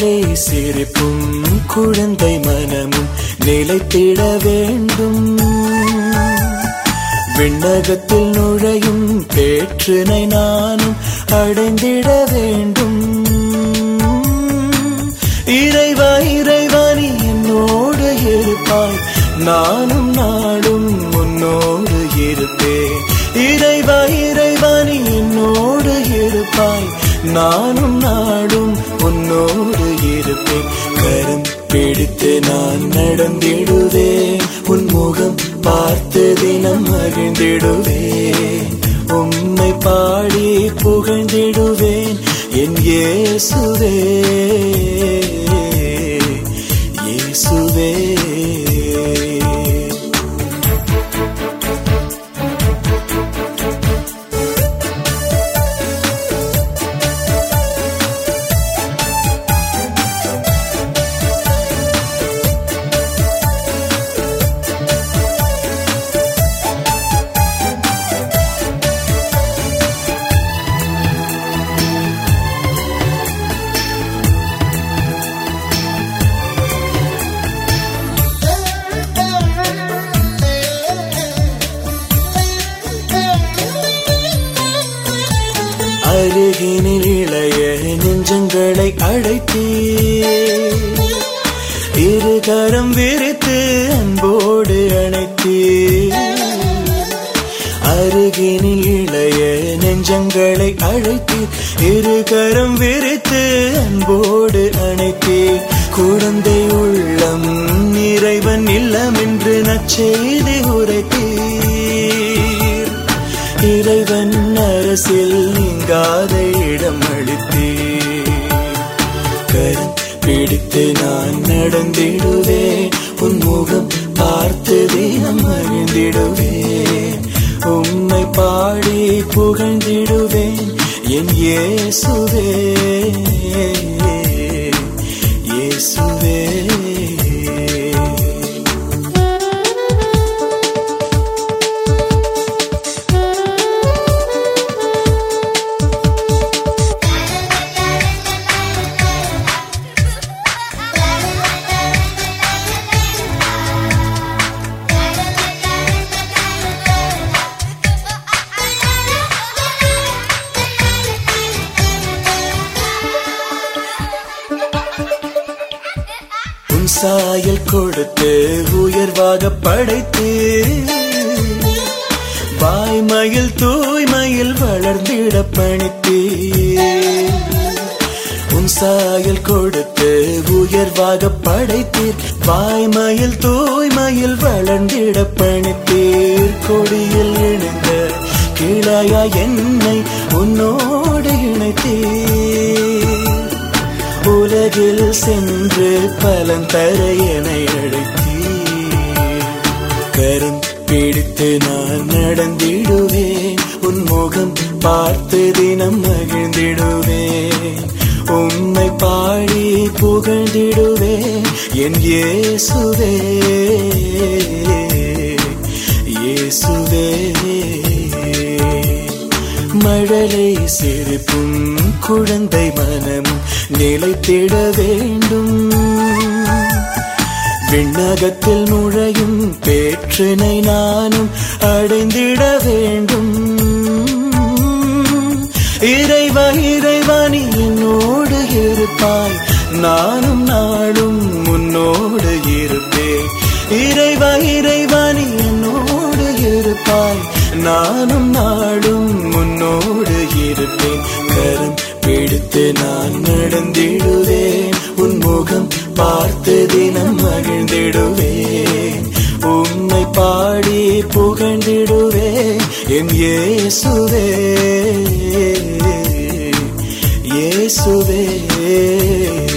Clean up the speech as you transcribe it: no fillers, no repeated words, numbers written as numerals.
மழலை சிரிப்பும் குழந்தை மனமும் நிலைத்திட வேண்டும். விண்ணகத்தில் நுழையும் பேற்றினை நானும் அடைந்திட வேண்டும். இறைவா இறைவா நீ என்னோடு இருப்பாய், நானும் நாடும் உன்னோடு இருப்பேன். இறைவா இறைவா நீ என்னோடு இருப்பாய், நானும் நாடும் உன்னோடு இருப்பேன். கரம் பிடித்து நான் நடந்திடுவேன், உன் முகம் பார்த்து தினம் மகிழ்ந்திடுவேன். உம்மை பாடி புகழ்ந்திடுவேன் என் இயேசுவே இயேசுவே. அருகினில் இளைய நெஞ்சங்களை அழைத்தே, இரு கரம் விரித்து அன்போடு அணைத்தே. அருகினில் இளைய நெஞ்சங்களை அழைத்தே, இரு கரம் விரித்து அன்போடு அணைத்தே. குழந்தை உள்ளம் இறைவன் இல்லம் என்று நற்செய்தி உரைத்தீர். இறைவன் அரசில் நீங்காத இடம் அளித்தீர். கரம் பிடித்து நான் நடந்திடுவேன், உன் முகம் பார்த்து தினம் மகிழ்ந்திடுவேன். உம்மை பாடி புகழ்ந்திடுவேன் என் இயேசுவே இயேசுவே. சாயல் கொடுத்து உயர்வாக படைத்து, வாய்மையில் தூய்மையில் வளர்ந்திட பணித்தே. உன் சாயல் கொடுத்து உயர்வாக படைத்தீர், வாய்மையில் தூய்மையில் வளர்ந்திட பணித்தீர். கொடியில் இணைந்த கிளையா என்னை உன்னோடு இணைத்தீர். உலகில் சென்று பலன் தர என்னை அழைத்தீர். கரம் பிடித்து நான் நடந்திடுவேன், உன் முகம் பார்த்து தினம் மகிழ்ந்திடுவேன். உம்மை பாடி புகழ்ந்திடுவேன் என் இயேசுவே இயேசுவே. மழலை சிரிப்பும் குழந்தை மனமும் நிலைத்திட வேண்டும். விண்ணகத்தில் நுழையும் பேற்றினை நானும் அடைந்திட வேண்டும். இறைவா இறைவா நீ என்னோடு இருப்பாய், நானும் நாடும் உன்னோடு இருப்பேன். இறைவா இறைவா நீ என்னோடு இருப்பாய், நானும் நாடும் உன்னோடு இருப்பேன். கரம் பிடித்து நான் நடந்திடுவேன், உன் முகம் பார்த்து தினம் மகிழ்ந்திடுவேன். உம்மை பாடி புகழ்ந்திடுவேன் என் இயேசுவே இயேசுவே.